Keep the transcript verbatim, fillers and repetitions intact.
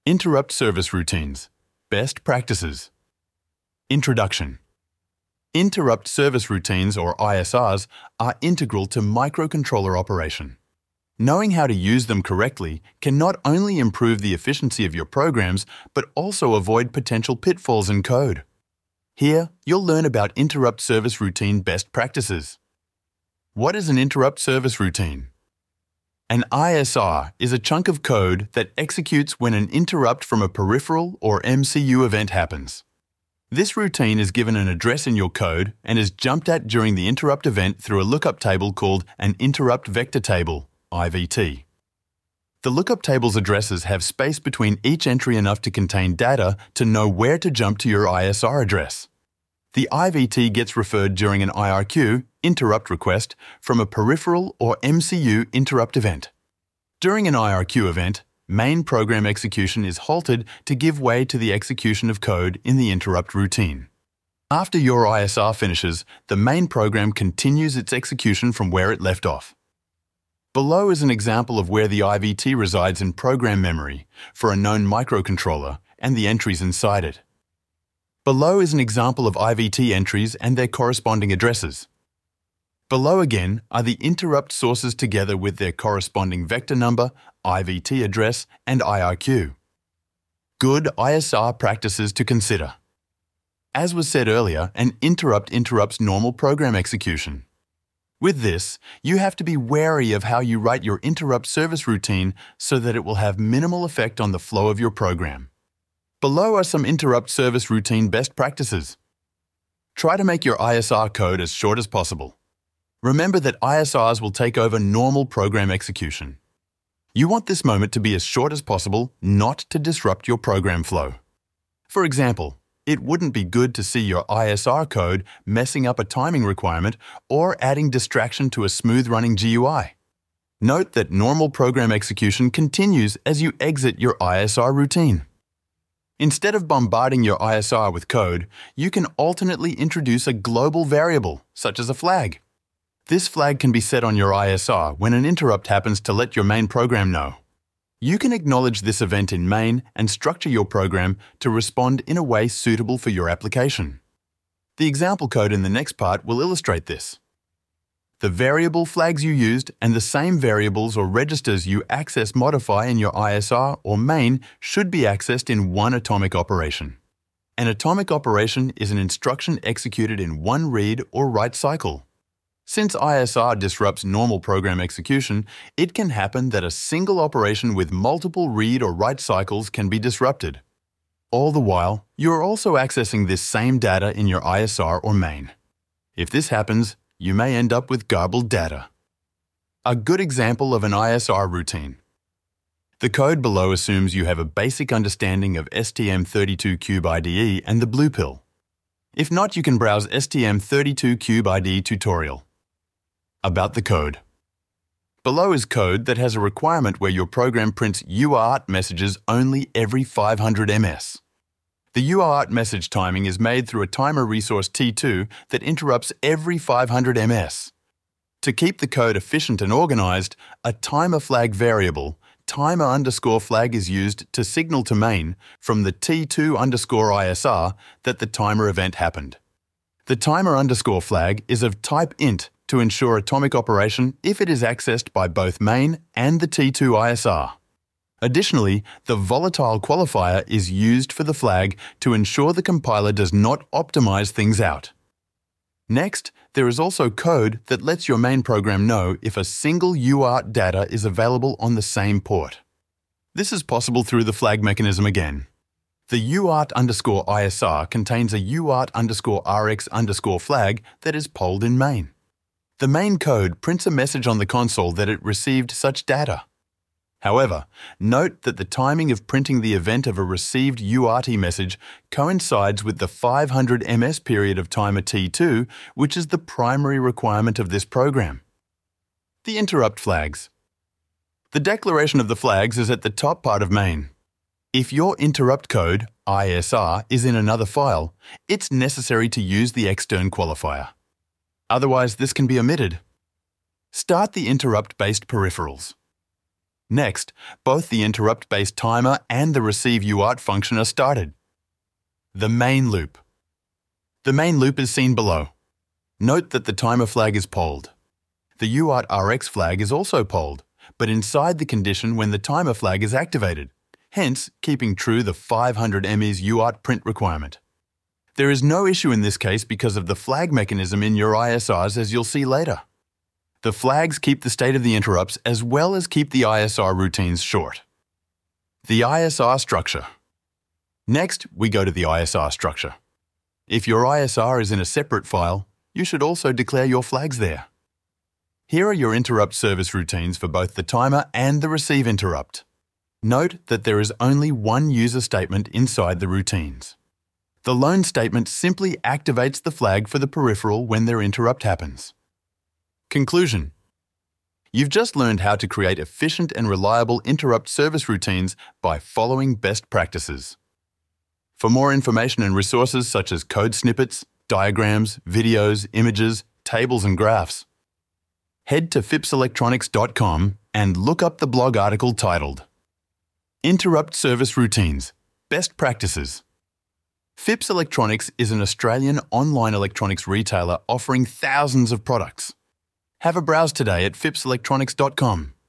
Interrupt service routines. Best practices. Introduction. Interrupt service routines, or I S Rs, are integral to microcontroller operation. Knowing how to use them correctly can not only improve the efficiency of your programs, but also avoid potential pitfalls in code. Here, you'll learn about interrupt service routine best practices. What is an interrupt service routine? An I S R is a chunk of code that executes when an interrupt from a peripheral or M C U event happens. This routine is given an address in your code and is jumped at during the interrupt event through a lookup table called an interrupt vector table, I V T. The lookup table's addresses have space between each entry enough to contain data to know where to jump to your I S R address. The I V T gets referred during an I R Q, interrupt request, from a peripheral or M C U interrupt event. During an I R Q event, main program execution is halted to give way to the execution of code in the interrupt routine. After your I S R finishes, the main program continues its execution from where it left off. Below is an example of where the I V T resides in program memory for a known microcontroller and the entries inside it. Below is an example of I V T entries and their corresponding addresses. Below again are the interrupt sources together with their corresponding vector number, I V T address, and I R Q. Good I S R practices to consider. As was said earlier, an interrupt interrupts normal program execution. With this, you have to be wary of how you write your interrupt service routine so that it will have minimal effect on the flow of your program. Below are some interrupt service routine best practices. Try to make your I S R code as short as possible. Remember that I S Rs will take over normal program execution. You want this moment to be as short as possible, not to disrupt your program flow. For example, it wouldn't be good to see your I S R code messing up a timing requirement or adding distraction to a smooth-running G U I. Note that normal program execution continues as you exit your I S R routine. Instead of bombarding your I S R with code, you can alternately introduce a global variable, such as a flag. This flag can be set on your I S R when an interrupt happens to let your main program know. You can acknowledge this event in main and structure your program to respond in a way suitable for your application. The example code in the next part will illustrate this. The variable flags you used and the same variables or registers you access modify in your I S R or main should be accessed in one atomic operation. An atomic operation is an instruction executed in one read or write cycle. Since I S R disrupts normal program execution, it can happen that a single operation with multiple read or write cycles can be disrupted. All the while, you are also accessing this same data in your I S R or main. If this happens, you may end up with garbled data. A good example of an I S R routine. The code below assumes you have a basic understanding of S T M thirty-two Cube I D E and the blue pill. If not, you can browse S T M thirty-two Cube I D E tutorial. About the code. Below is code that has a requirement where your program prints U A R T messages only every five hundred milliseconds. The U A R T message timing is made through a timer resource T two that interrupts every five hundred milliseconds. To keep the code efficient and organized, a timer flag variable, timer underscore flag, is used to signal to main from the T two underscore I S R that the timer event happened. The timer underscore flag is of type int to ensure atomic operation if it is accessed by both main and the T two I S R. Additionally, the volatile qualifier is used for the flag to ensure the compiler does not optimize things out. Next, there is also code that lets your main program know if a single U A R T data is available on the same port. This is possible through the flag mechanism again. The U A R T underscore I S R contains a U A R T underscore R X underscore flag that is polled in main. The main code prints a message on the console that it received such data. However, note that the timing of printing the event of a received U A R T message coincides with the five hundred milliseconds period of timer T two, which is the primary requirement of this program. The interrupt flags. The declaration of the flags is at the top part of main. If your interrupt code, I S R, is in another file, it's necessary to use the extern qualifier. Otherwise, this can be omitted. Start the interrupt-based peripherals. Next, both the interrupt-based timer and the receive U A R T function are started. The main loop. The main loop is seen below. Note that the timer flag is polled. The U A R T R X flag is also polled, but inside the condition when the timer flag is activated, hence keeping true the five hundred M E's U A R T print requirement. There is no issue in this case because of the flag mechanism in your I S Rs, as you'll see later. The flags keep the state of the interrupts as well as keep the I S R routines short. The I S R structure. Next, we go to the I S R structure. If your I S R is in a separate file, you should also declare your flags there. Here are your interrupt service routines for both the timer and the receive interrupt. Note that there is only one user statement inside the routines. The lone statement simply activates the flag for the peripheral when their interrupt happens. Conclusion. You've just learned how to create efficient and reliable interrupt service routines by following best practices. For more information and resources such as code snippets, diagrams, videos, images, tables and graphs, head to phipps electronics dot com and look up the blog article titled Interrupt Service Routines – Best Practices. Phipps Electronics is an Australian online electronics retailer offering thousands of products. Have a browse today at phipps electronics dot com.